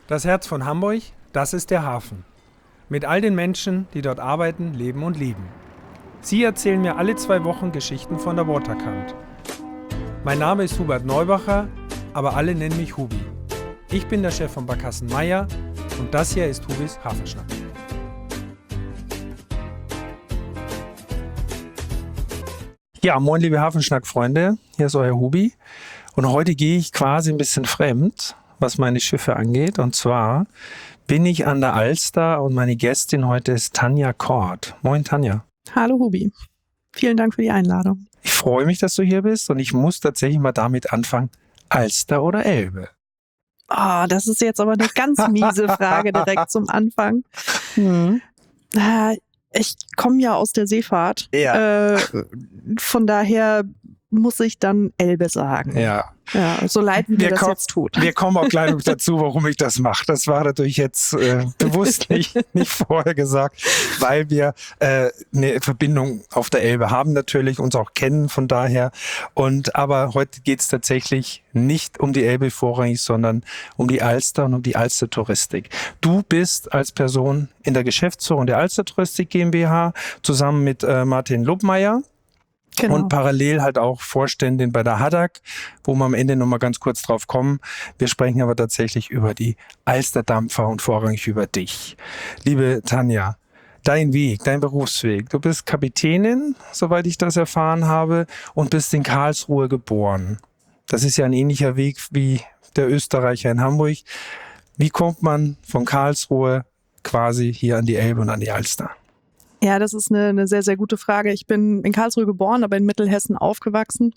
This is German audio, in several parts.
Das Herz von Hamburg, das ist der Hafen. Mit all den Menschen, die dort arbeiten, leben und lieben. Sie erzählen mir alle 2 Wochen Geschichten von der Waterkant. Mein Name ist Hubert Neubacher, aber alle nennen mich Hubi. Ich bin der Chef von Barkassen Meier und das hier ist Hubis Hafenschnack. Ja, moin liebe Hafenschnack-Freunde, hier ist euer Hubi. Und heute gehe ich quasi ein bisschen fremd, was meine Schiffe angeht. Und zwar bin ich an der Alster und meine Gästin heute ist Tanja Kort. Moin Tanja. Hallo Hubi, vielen Dank für die Einladung. Ich freue mich, dass du hier bist und ich muss tatsächlich mal damit anfangen, Alster oder Elbe? Oh, das ist jetzt aber eine ganz miese Frage direkt zum Anfang. Ich komme ja aus der Seefahrt. Ja. Von daher muss ich dann Elbe sagen. Ja. Ja, so leid wie mir das jetzt tut. Wir kommen auch gleich noch dazu, warum ich das mache. Das war natürlich jetzt bewusst nicht vorher gesagt, weil wir eine Verbindung auf der Elbe haben natürlich, uns auch kennen von daher. Aber heute geht es tatsächlich nicht um die Elbe vorrangig, sondern um die Alster und um die Alster-Touristik. Du bist als Person in der Geschäftsführung der Alster-Touristik GmbH zusammen mit Martin Lobmeier. Genau. Und parallel halt auch Vorständin bei der Haddock, wo wir am Ende nochmal ganz kurz drauf kommen. Wir sprechen aber tatsächlich über die Alsterdampfer und vorrangig über dich. Liebe Tanja, dein Weg, dein Berufsweg. Du bist Kapitänin, soweit ich das erfahren habe, und bist in Karlsruhe geboren. Das ist ja ein ähnlicher Weg wie der Österreicher in Hamburg. Wie kommt man von Karlsruhe quasi hier an die Elbe und an die Alster? Ja, das ist eine sehr, sehr gute Frage. Ich bin in Karlsruhe geboren, aber in Mittelhessen aufgewachsen.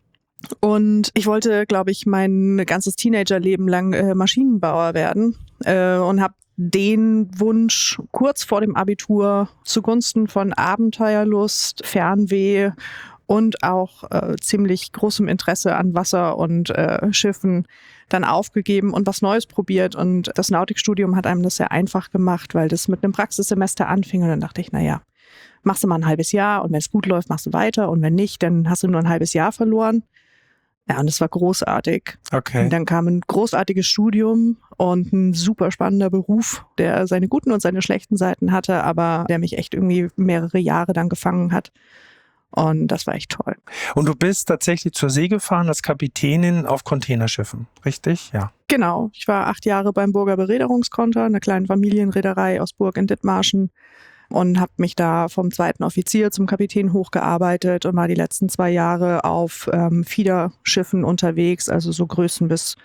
Und ich wollte, glaube ich, mein ganzes Teenagerleben lang Maschinenbauer werden und habe den Wunsch kurz vor dem Abitur zugunsten von Abenteuerlust, Fernweh und auch ziemlich großem Interesse an Wasser und Schiffen dann aufgegeben und was Neues probiert. Und das Nautikstudium hat einem das sehr einfach gemacht, weil das mit einem Praxissemester anfing. Und dann dachte ich, naja, machst du mal ein halbes Jahr und wenn es gut läuft, machst du weiter. Und wenn nicht, dann hast du nur ein halbes Jahr verloren. Ja, und es war großartig. Okay. Und dann kam ein großartiges Studium und ein super spannender Beruf, der seine guten und seine schlechten Seiten hatte, aber der mich echt irgendwie mehrere Jahre dann gefangen hat. Und das war echt toll. Und du bist tatsächlich zur See gefahren als Kapitänin auf Containerschiffen, richtig? Ja. Genau. Ich war 8 Jahre beim Burger Bereederungskonter, einer kleinen Familienreederei aus Burg in Dithmarschen, und habe mich da vom 2. Offizier zum Kapitän hochgearbeitet und war die letzten 2 Jahre auf Fiederschiffen unterwegs, also so Größen bis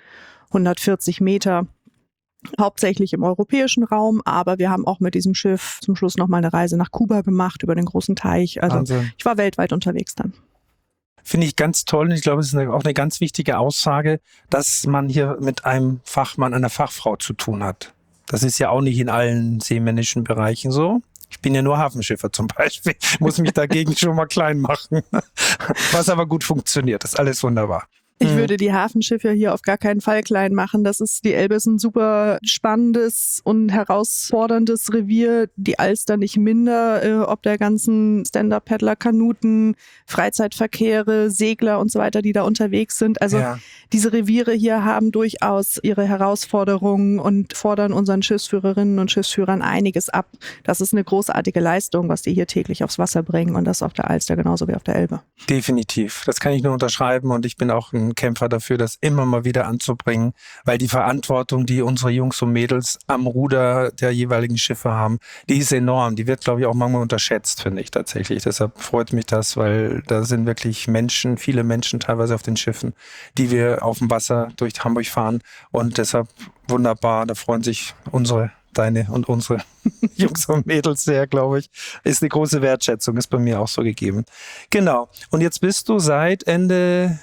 140 Meter. Hauptsächlich im europäischen Raum, aber wir haben auch mit diesem Schiff zum Schluss nochmal eine Reise nach Kuba gemacht, über den großen Teich. Also Wahnsinn. Ich war weltweit unterwegs dann. Finde ich ganz toll und ich glaube, es ist auch eine ganz wichtige Aussage, dass man hier mit einem Fachmann, einer Fachfrau zu tun hat. Das ist ja auch nicht in allen seemännischen Bereichen so. Ich bin ja nur Hafenschiffer zum Beispiel, muss mich dagegen schon mal klein machen. Was aber gut funktioniert, das ist alles wunderbar. Ich würde die Hafenschiffe hier auf gar keinen Fall klein machen. Die Elbe ist ein super spannendes und herausforderndes Revier. Die Alster nicht minder, ob der ganzen Stand-Up-Paddler, Kanuten, Freizeitverkehre, Segler und so weiter, die da unterwegs sind. Also Diese Reviere hier haben durchaus ihre Herausforderungen und fordern unseren Schiffsführerinnen und Schiffsführern einiges ab. Das ist eine großartige Leistung, was die hier täglich aufs Wasser bringen, und das auf der Alster genauso wie auf der Elbe. Definitiv. Das kann ich nur unterschreiben und ich bin auch ein Kämpfer dafür, das immer mal wieder anzubringen, weil die Verantwortung, die unsere Jungs und Mädels am Ruder der jeweiligen Schiffe haben, die ist enorm. Die wird, glaube ich, auch manchmal unterschätzt, finde ich tatsächlich. Deshalb freut mich das, weil da sind wirklich Menschen, viele Menschen teilweise auf den Schiffen, die wir auf dem Wasser durch Hamburg fahren, und deshalb wunderbar, da freuen sich deine und unsere Jungs und Mädels sehr, glaube ich. Ist eine große Wertschätzung, ist bei mir auch so gegeben. Genau. Und jetzt bist du seit Ende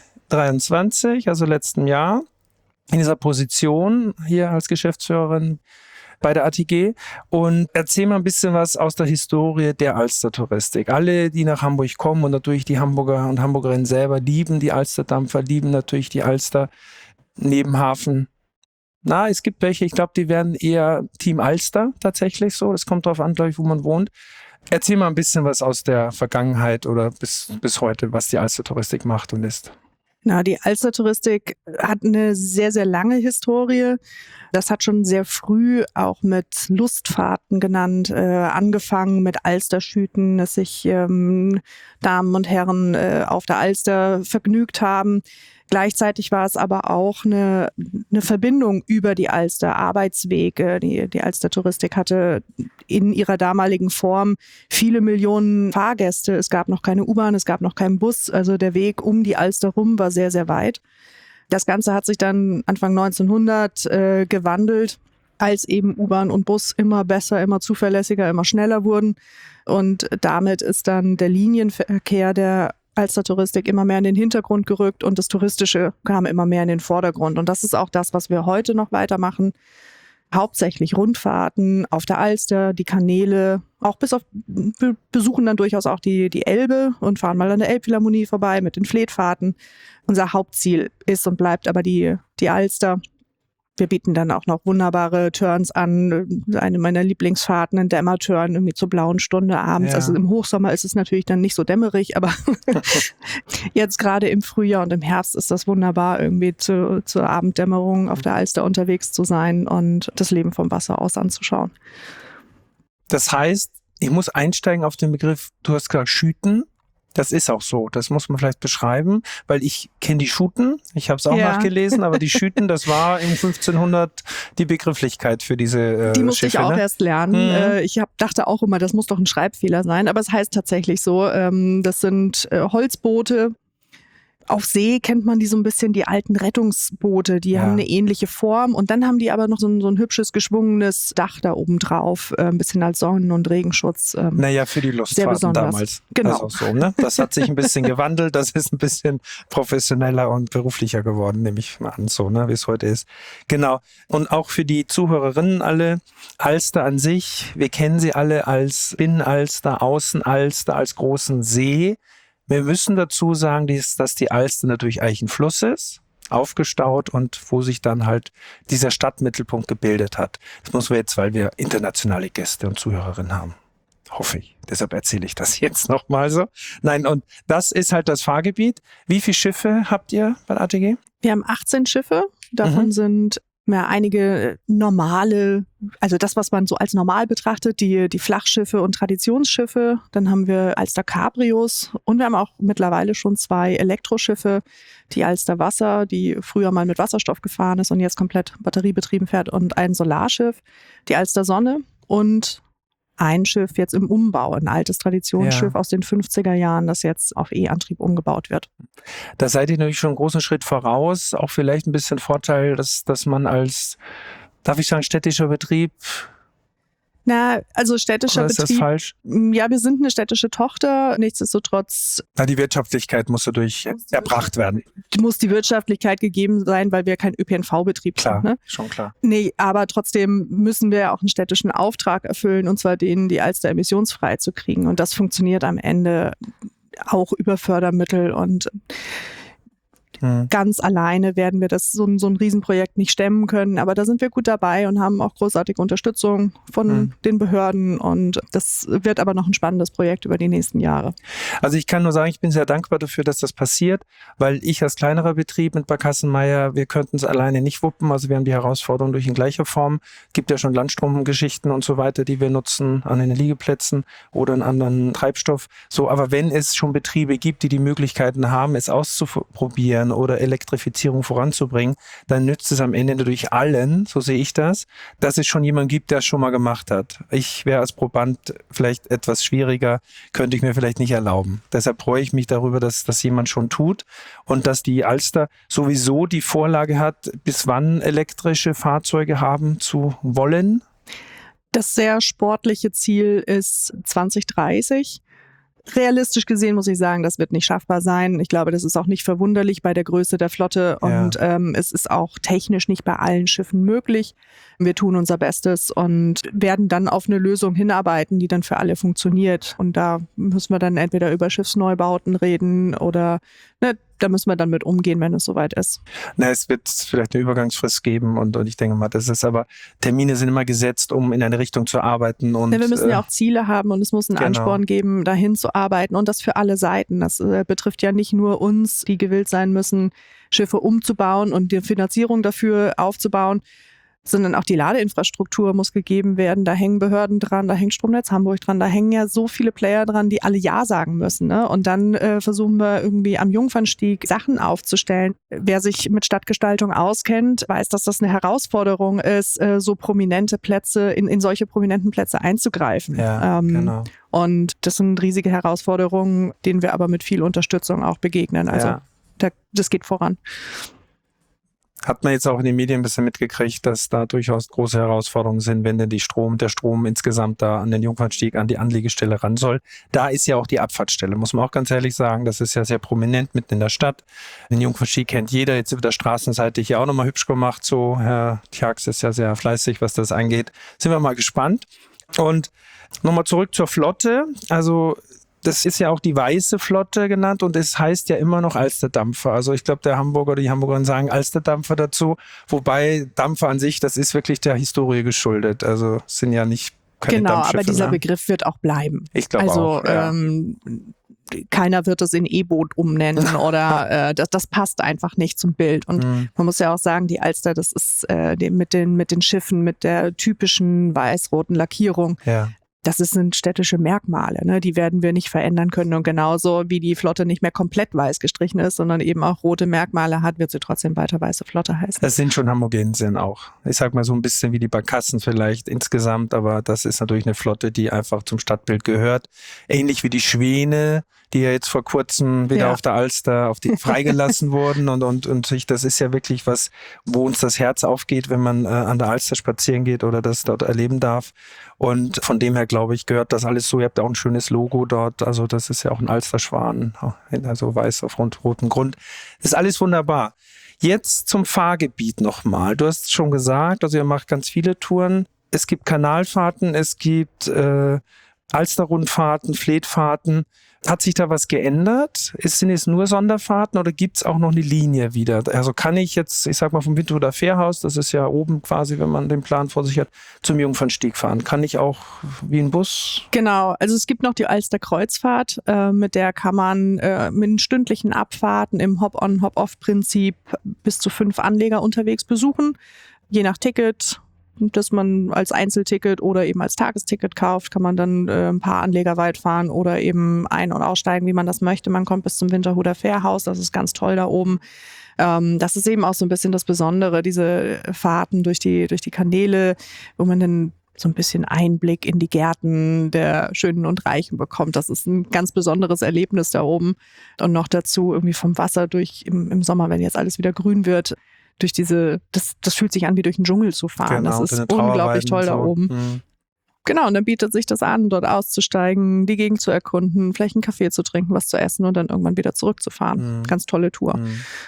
23, also letzten Jahr, in dieser Position hier als Geschäftsführerin bei der ATG, und erzähl mal ein bisschen was aus der Historie der Alster-Touristik. Alle, die nach Hamburg kommen, und natürlich die Hamburger und Hamburgerinnen selber, lieben die Alsterdampfer, lieben natürlich die Alster Nebenhafen. Es gibt welche, ich glaube, die werden eher Team Alster tatsächlich so. Das kommt darauf an, glaube ich, wo man wohnt. Erzähl mal ein bisschen was aus der Vergangenheit oder bis heute, was die Alster-Touristik macht und ist. Na, die Alster-Touristik hat eine sehr, sehr lange Historie. Das hat schon sehr früh auch mit Lustfahrten angefangen mit Alsterschüten, dass sich Damen und Herren auf der Alster vergnügt haben. Gleichzeitig war es aber auch eine Verbindung über die Alster, Arbeitswege. Die Alster-Touristik hatte in ihrer damaligen Form viele Millionen Fahrgäste. Es gab noch keine U-Bahn, es gab noch keinen Bus. Also der Weg um die Alster rum war sehr, sehr weit. Das Ganze hat sich dann Anfang 1900 gewandelt, als eben U-Bahn und Bus immer besser, immer zuverlässiger, immer schneller wurden. Und damit ist dann der Linienverkehr der Alster-Touristik immer mehr in den Hintergrund gerückt und das Touristische kam immer mehr in den Vordergrund. Und das ist auch das, was wir heute noch weitermachen. Hauptsächlich Rundfahrten auf der Alster, die Kanäle, auch wir besuchen dann durchaus auch die Elbe und fahren mal an der Elbphilharmonie vorbei mit den Fleetfahrten. Unser Hauptziel ist und bleibt aber die Alster. Wir bieten dann auch noch wunderbare Turns an. Eine meiner Lieblingsfahrten, ein Dämmerturn, irgendwie zur blauen Stunde abends. Ja. Also im Hochsommer ist es natürlich dann nicht so dämmerig, aber jetzt gerade im Frühjahr und im Herbst ist das wunderbar, irgendwie zur Abenddämmerung auf der Alster unterwegs zu sein und das Leben vom Wasser aus anzuschauen. Das heißt, ich muss einsteigen auf den Begriff, du hast gesagt, Schüten. Das ist auch so, das muss man vielleicht beschreiben, weil ich kenne die Schuten, ich habe es auch nachgelesen, aber die Schüten, das war im 1500 die Begrifflichkeit für diese Die musste Schiffe, ich auch erst lernen. Ich dachte auch immer, das muss doch ein Schreibfehler sein, aber es heißt tatsächlich so, das sind Holzboote. Auf See kennt man die so ein bisschen, die alten Rettungsboote, die haben eine ähnliche Form und dann haben die aber noch so ein hübsches geschwungenes Dach da oben drauf, ein bisschen als Sonnen- und Regenschutz. Naja, für die Lustfahrten damals. Genau. Das, so, ne? Das hat sich ein bisschen gewandelt, das ist ein bisschen professioneller und beruflicher geworden, nehme ich mal an, so, ne, wie es heute ist. Genau. Und auch für die Zuhörerinnen alle, Alster an sich, wir kennen sie alle als Binnenalster, Außenalster, als großen See. Wir müssen dazu sagen, dass die Alster natürlich eigentlich ein Fluss ist, aufgestaut und wo sich dann halt dieser Stadtmittelpunkt gebildet hat. Das muss man jetzt, weil wir internationale Gäste und Zuhörerinnen haben. Hoffe ich. Deshalb erzähle ich das jetzt nochmal so. Nein, und das ist halt das Fahrgebiet. Wie viele Schiffe habt ihr bei ATG? Wir haben 18 Schiffe. Davon sind einige normale, also das, was man so als normal betrachtet, die Flachschiffe und Traditionsschiffe. Dann haben wir Alster Cabrios und wir haben auch mittlerweile schon 2 Elektroschiffe, die Alster Wasser, die früher mal mit Wasserstoff gefahren ist und jetzt komplett batteriebetrieben fährt, und ein Solarschiff, die Alster Sonne, und ein Schiff jetzt im Umbau, ein altes Traditionsschiff aus den 50er Jahren, das jetzt auf E-Antrieb umgebaut wird. Da seid ihr natürlich schon einen großen Schritt voraus. Auch vielleicht ein bisschen Vorteil, dass man als, darf ich sagen, städtischer Betrieb. Na, also städtischer Betrieb. Ist das falsch? Ja, wir sind eine städtische Tochter. Nichtsdestotrotz. Die Wirtschaftlichkeit muss dadurch erbracht werden. Muss die Wirtschaftlichkeit gegeben sein, weil wir kein ÖPNV-Betrieb sind. Ne? Schon klar. Nee, aber trotzdem müssen wir auch einen städtischen Auftrag erfüllen, und zwar den, die Alster emissionsfrei zu kriegen. Und das funktioniert am Ende auch über Fördermittel, und ganz alleine werden wir so ein Riesenprojekt nicht stemmen können. Aber da sind wir gut dabei und haben auch großartige Unterstützung von den Behörden. Und das wird aber noch ein spannendes Projekt über die nächsten Jahre. Also ich kann nur sagen, ich bin sehr dankbar dafür, dass das passiert, weil ich als kleinerer Betrieb mit Barkassenmeier, wir könnten es alleine nicht wuppen. Also wir haben die Herausforderung durch in gleicher Form. Es gibt ja schon Landstromgeschichten und so weiter, die wir nutzen an den Liegeplätzen oder einen anderen Treibstoff. So, aber wenn es schon Betriebe gibt, die Möglichkeiten haben, es auszuprobieren oder Elektrifizierung voranzubringen, dann nützt es am Ende natürlich allen, so sehe ich das, dass es schon jemanden gibt, der es schon mal gemacht hat. Ich wäre als Proband vielleicht etwas schwieriger, könnte ich mir vielleicht nicht erlauben. Deshalb freue ich mich darüber, dass das jemand schon tut und dass die Alster sowieso die Vorlage hat, bis wann elektrische Fahrzeuge haben zu wollen. Das sehr sportliche Ziel ist 2030. Realistisch gesehen muss ich sagen, das wird nicht schaffbar sein. Ich glaube, das ist auch nicht verwunderlich bei der Größe der Flotte, und es ist auch technisch nicht bei allen Schiffen möglich. Wir tun unser Bestes und werden dann auf eine Lösung hinarbeiten, die dann für alle funktioniert. Und da müssen wir dann entweder über Schiffsneubauten reden oder da müssen wir dann mit umgehen, wenn es soweit ist. Na, es wird vielleicht eine Übergangsfrist geben und ich denke mal, das ist aber, Termine sind immer gesetzt, um in eine Richtung zu arbeiten. Und wir müssen ja auch Ziele haben und es muss einen Ansporn geben, dahin zu arbeiten und das für alle Seiten. Das betrifft ja nicht nur uns, die gewillt sein müssen, Schiffe umzubauen und die Finanzierung dafür aufzubauen, sondern auch die Ladeinfrastruktur muss gegeben werden. Da hängen Behörden dran, da hängt Stromnetz Hamburg dran, da hängen ja so viele Player dran, die alle Ja sagen müssen. Ne? Und dann versuchen wir irgendwie am Jungfernstieg Sachen aufzustellen. Wer sich mit Stadtgestaltung auskennt, weiß, dass das eine Herausforderung ist, so prominente Plätze, in solche prominenten Plätze einzugreifen. Ja, genau. Und das sind riesige Herausforderungen, denen wir aber mit viel Unterstützung auch begegnen. Also das geht voran. Hat man jetzt auch in den Medien ein bisschen mitgekriegt, dass da durchaus große Herausforderungen sind, wenn denn der Strom insgesamt da an den Jungfernstieg, an die Anlegestelle ran soll. Da ist ja auch die Abfahrtsstelle, muss man auch ganz ehrlich sagen. Das ist ja sehr prominent mitten in der Stadt. Den Jungfernstieg kennt jeder. Jetzt wird der straßenseitig hier auch nochmal hübsch gemacht. So, Herr Tjax ist ja sehr fleißig, was das angeht. Sind wir mal gespannt. Und nochmal zurück zur Flotte. Also das ist ja auch die weiße Flotte genannt und es heißt ja immer noch Alsterdampfer. Also ich glaube, der Hamburger oder die Hamburger sagen Alsterdampfer dazu. Wobei Dampfer an sich, das ist wirklich der Historie geschuldet. Also es sind ja nicht keine Dampfschiffe. Aber dieser Begriff wird auch bleiben. Ich glaube auch. Ja. Keiner wird es in E-Boot umnennen oder das passt einfach nicht zum Bild. Und man muss ja auch sagen, die Alster, das ist mit den Schiffen, mit der typischen weiß-roten Lackierung. Ja. Das sind städtische Merkmale, ne? Die werden wir nicht verändern können. Und genauso wie die Flotte nicht mehr komplett weiß gestrichen ist, sondern eben auch rote Merkmale hat, wird sie trotzdem weiter weiße Flotte heißen. Das sind schon Homogensen auch. Ich sag mal so ein bisschen wie die Barkassen vielleicht insgesamt, aber das ist natürlich eine Flotte, die einfach zum Stadtbild gehört. Ähnlich wie die Schwäne, die ja jetzt vor kurzem wieder auf der Alster freigelassen wurden und das ist ja wirklich was, wo uns das Herz aufgeht, wenn man an der Alster spazieren geht oder das dort erleben darf. Und von dem her, glaube ich, gehört das alles so. Ihr habt auch ein schönes Logo dort. Also das ist ja auch ein Alsterschwan, also weiß auf rotem Grund. Das ist alles wunderbar. Jetzt zum Fahrgebiet nochmal. Du hast schon gesagt, also ihr macht ganz viele Touren. Es gibt Kanalfahrten, es gibt Alsterrundfahrten, Fleetfahrten. Hat sich da was geändert? Sind es nur Sonderfahrten oder gibt es auch noch eine Linie wieder? Also kann ich jetzt, ich sag mal vom Windhuder Fährhaus, das ist ja oben quasi, wenn man den Plan vor sich hat, zum Jungfernstieg fahren? Kann ich auch wie ein Bus? Genau, also es gibt noch die Alster-Kreuzfahrt, mit der kann man mit stündlichen Abfahrten im Hop-on, Hop-off-Prinzip bis zu 5 Anleger unterwegs besuchen, je nach Ticket. Das man als Einzelticket oder eben als Tagesticket kauft, kann man dann ein paar Anleger weit fahren oder eben ein- und aussteigen, wie man das möchte. Man kommt bis zum Winterhuder Fährhaus, das ist ganz toll da oben. Das ist eben auch so ein bisschen das Besondere, diese Fahrten durch die Kanäle, wo man dann so ein bisschen Einblick in die Gärten der Schönen und Reichen bekommt. Das ist ein ganz besonderes Erlebnis da oben. Und noch dazu irgendwie vom Wasser durch im Sommer, wenn jetzt alles wieder grün wird, durch das fühlt sich an, wie durch den Dschungel zu fahren. Genau, das ist unglaublich toll da oben. Genau, und dann bietet sich das an, dort auszusteigen, die Gegend zu erkunden, vielleicht einen Kaffee zu trinken, was zu essen und dann irgendwann wieder zurückzufahren. Ganz tolle Tour.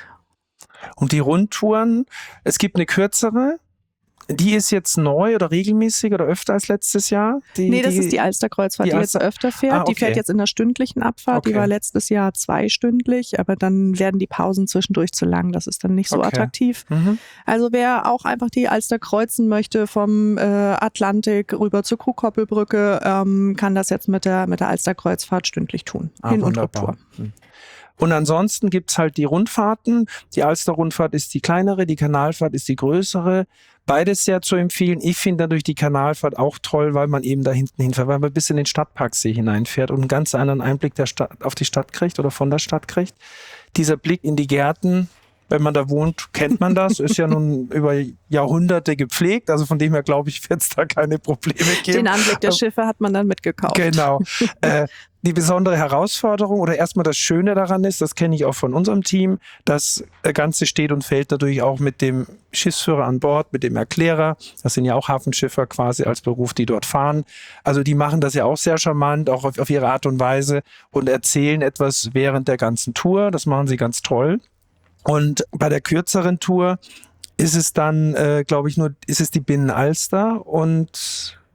Und die Rundtouren, es gibt eine kürzere, die ist jetzt neu oder regelmäßig oder öfter als letztes Jahr? Das ist die Alster-Kreuzfahrt, die jetzt öfter fährt. Okay. Die fährt jetzt in der stündlichen Abfahrt. Die war letztes Jahr 2-stündlich, aber dann werden die Pausen zwischendurch zu lang. Das ist dann nicht so attraktiv. Also wer auch einfach die Alster kreuzen möchte vom Atlantik rüber zur Kuhkoppelbrücke, kann das jetzt mit der Alster-Kreuzfahrt stündlich tun. Hin- und Rücktour. Und ansonsten gibt's halt die Rundfahrten. Die Alster-Rundfahrt ist die kleinere, die Kanalfahrt ist die größere. Beides sehr zu empfehlen. Ich finde dadurch die Kanalfahrt auch toll, weil man eben da hinten hinfährt, weil man bis in den Stadtparksee hineinfährt und einen ganz anderen Einblick auf die Stadt kriegt oder von der Stadt kriegt. Dieser Blick in die Gärten, wenn man da wohnt, kennt man das, ist ja nun über Jahrhunderte gepflegt, also von dem her glaube ich, wird es da keine Probleme geben. Den Anblick der Schiffe hat man dann mitgekauft. Genau. Die besondere Herausforderung oder erstmal das Schöne daran ist, das kenne ich auch von unserem Team, das Ganze steht und fällt natürlich auch mit dem Schiffsführer an Bord, mit dem Erklärer. Das sind ja auch Hafenschiffer quasi als Beruf, die dort fahren. Also die machen das ja auch sehr charmant, auch auf ihre Art und Weise und erzählen etwas während der ganzen Tour. Das machen sie ganz toll. Und bei der kürzeren Tour ist es dann, glaube ich, ist es die Binnenalster und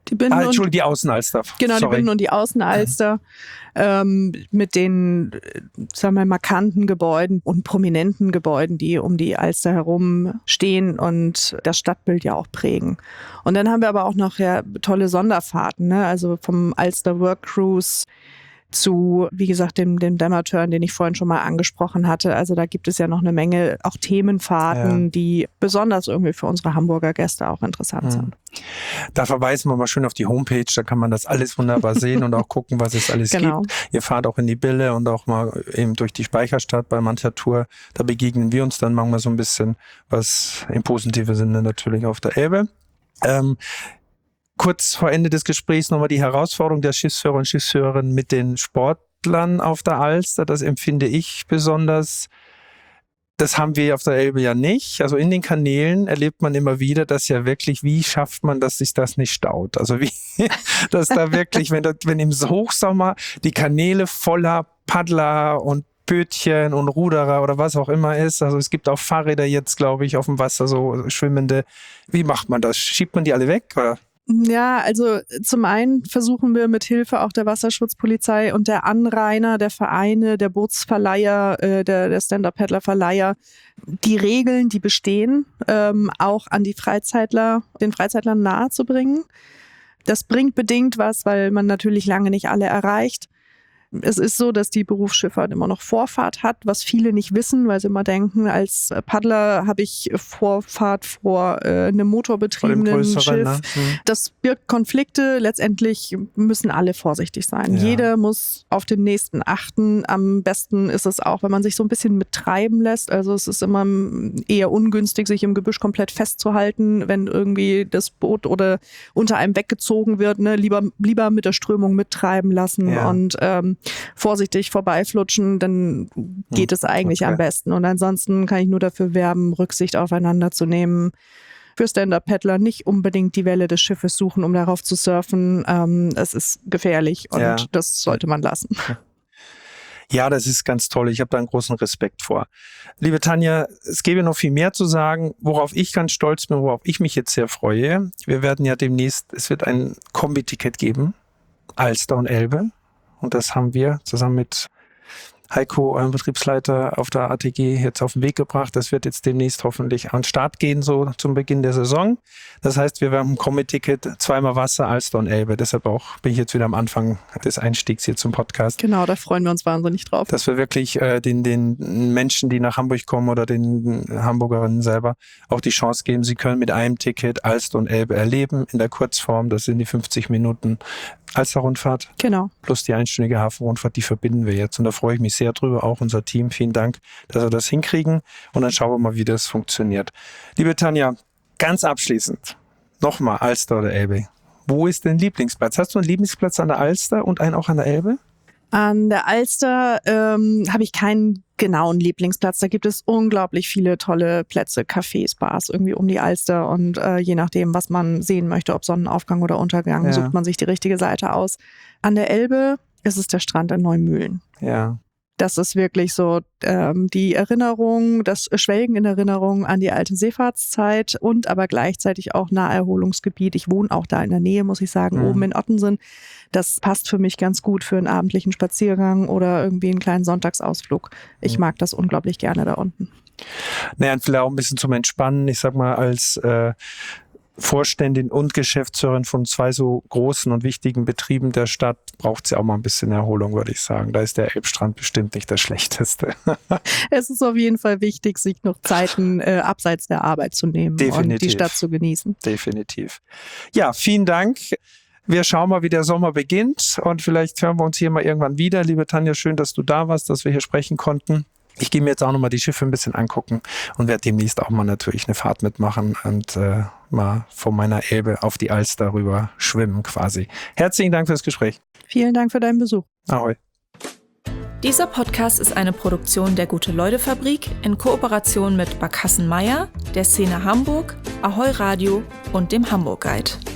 Die Binnen Entschuldigung, die Außenalster. Genau, Sorry. die Binnen- und die Außenalster mit den, sagen wir, markanten Gebäuden und prominenten Gebäuden, die um die Alster herum stehen und das Stadtbild ja auch prägen. Und dann haben wir aber auch noch tolle Sonderfahrten, ne? Also vom Alster Work Cruise zu, wie gesagt, dem Dämmerturn, den ich vorhin schon mal angesprochen hatte. Also da gibt es ja noch eine Menge auch Themenfahrten, die besonders irgendwie für unsere Hamburger Gäste auch interessant sind. Da verweisen wir mal schön auf die Homepage, da kann man das alles wunderbar sehen und auch gucken, was es alles gibt. Ihr fahrt auch in die Bille und auch mal eben durch die Speicherstadt bei mancher Tour. Da begegnen wir uns dann manchmal so ein bisschen, was im positiven Sinne natürlich auf der Elbe. Kurz vor Ende des Gesprächs nochmal die Herausforderung der Schiffsführer und Schiffsführerinnen mit den Sportlern auf der Alster. Das empfinde ich besonders. Das haben wir auf der Elbe ja nicht. Also in den Kanälen erlebt man immer wieder, dass ja wirklich, wie schafft man, dass sich das nicht staut? Also wie, dass da wirklich, wenn im Hochsommer die Kanäle voller Paddler und Bötchen und Ruderer oder was auch immer ist. Also es gibt auch Fahrräder jetzt, glaube ich, auf dem Wasser, so schwimmende. Wie macht man das? Schiebt man die alle weg, oder? Ja, also zum einen versuchen wir mit Hilfe auch der Wasserschutzpolizei und der Anrainer, der Vereine, der Bootsverleiher, der Stand-Up-Paddler-Verleiher, die Regeln, die bestehen, auch an die den Freizeitlern nahezubringen. Das bringt bedingt was, weil man natürlich lange nicht alle erreicht. Es ist so, dass die Berufsschifffahrt immer noch Vorfahrt hat, was viele nicht wissen, weil sie immer denken, als Paddler habe ich Vorfahrt vor einem motorbetriebenen Schiff. Ne? Das birgt Konflikte. Letztendlich müssen alle vorsichtig sein. Ja. Jeder muss auf den Nächsten achten. Am besten ist es auch, wenn man sich so ein bisschen mittreiben lässt. Also es ist immer eher ungünstig, sich im Gebüsch komplett festzuhalten, wenn irgendwie das Boot oder unter einem weggezogen wird. Ne? Lieber mit der Strömung mittreiben lassen und vorsichtig vorbeiflutschen, dann geht es eigentlich am besten. Und ansonsten kann ich nur dafür werben, Rücksicht aufeinander zu nehmen. Für Stand-Up-Paddler nicht unbedingt die Welle des Schiffes suchen, um darauf zu surfen. Es ist gefährlich und das sollte man lassen. Ja, das ist ganz toll. Ich habe da einen großen Respekt vor. Liebe Tanja, es gäbe noch viel mehr zu sagen, worauf ich ganz stolz bin, worauf ich mich jetzt sehr freue. Wir werden ja demnächst, es wird ein Kombi-Ticket geben, Alster und Elbe. Und das haben wir zusammen mit Heiko, eurem Betriebsleiter, auf der ATG jetzt auf den Weg gebracht. Das wird jetzt demnächst hoffentlich an den Start gehen, so zum Beginn der Saison. Das heißt, wir haben ein Kombi-Ticket, zweimal Wasser, Alster und Elbe. Deshalb auch bin ich jetzt wieder am Anfang des Einstiegs hier zum Podcast. Genau, da freuen wir uns wahnsinnig drauf. Dass wir wirklich den Menschen, die nach Hamburg kommen oder den Hamburgerinnen selber auch die Chance geben, sie können mit einem Ticket Alster und Elbe erleben in der Kurzform. Das sind die 50 Minuten Alster-Rundfahrt. Genau. Plus die einstündige Hafenrundfahrt, die verbinden wir jetzt. Und da freue ich mich sehr drüber, auch unser Team. Vielen Dank, dass wir das hinkriegen. Und dann schauen wir mal, wie das funktioniert. Liebe Tanja, ganz abschließend nochmal Alster oder Elbe. Wo ist dein Lieblingsplatz? Hast du einen Lieblingsplatz an der Alster und einen auch an der Elbe? An der Alster habe ich keinen genauen Lieblingsplatz. Da gibt es unglaublich viele tolle Plätze, Cafés, Bars irgendwie um die Alster. Und je nachdem, was man sehen möchte, ob Sonnenaufgang oder Untergang, sucht man sich die richtige Seite aus. An der Elbe ist es der Strand in Neumühlen. Ja. Das ist wirklich so die Erinnerung, das Schwelgen in Erinnerung an die alte Seefahrtszeit und aber gleichzeitig auch Naherholungsgebiet. Ich wohne auch da in der Nähe, muss ich sagen, oben in Ottensen. Das passt für mich ganz gut für einen abendlichen Spaziergang oder irgendwie einen kleinen Sonntagsausflug. Ich mag das unglaublich gerne da unten. Naja, und vielleicht auch ein bisschen zum Entspannen. Ich sag mal, als Vorständin und Geschäftsführerin von zwei so großen und wichtigen Betrieben der Stadt braucht sie auch mal ein bisschen Erholung, würde ich sagen. Da ist der Elbstrand bestimmt nicht das Schlechteste. Es ist auf jeden Fall wichtig, sich noch Zeiten abseits der Arbeit zu nehmen und die Stadt zu genießen. Definitiv. Ja, vielen Dank. Wir schauen mal, wie der Sommer beginnt und vielleicht hören wir uns hier mal irgendwann wieder. Liebe Tanja, schön, dass du da warst, dass wir hier sprechen konnten. Ich gehe mir jetzt auch nochmal die Schiffe ein bisschen angucken und werde demnächst auch mal natürlich eine Fahrt mitmachen und mal von meiner Elbe auf die Alster rüber schwimmen quasi. Herzlichen Dank fürs Gespräch. Vielen Dank für deinen Besuch. Ahoi. Dieser Podcast ist eine Produktion der Gute-Leute-Fabrik in Kooperation mit Barkassen Meier, der Szene Hamburg, Ahoi Radio und dem Hamburg Guide.